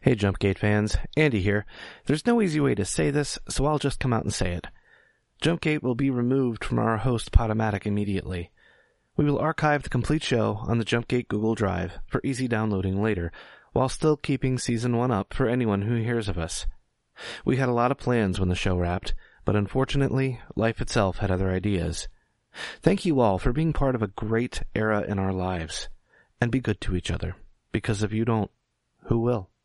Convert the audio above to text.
Hey Jumpgate fans, Andy here. There's no easy way to say this, so I'll just come out and say it. Jumpgate will be removed from our host Podomatic immediately. We will archive the complete show on the Jumpgate Google Drive for easy downloading later, while still keeping Season 1 up for anyone who hears of us. We had a lot of plans when the show wrapped, but unfortunately, life itself had other ideas. Thank you all for being part of a great era in our lives. And be good to each other, because if you don't, who will?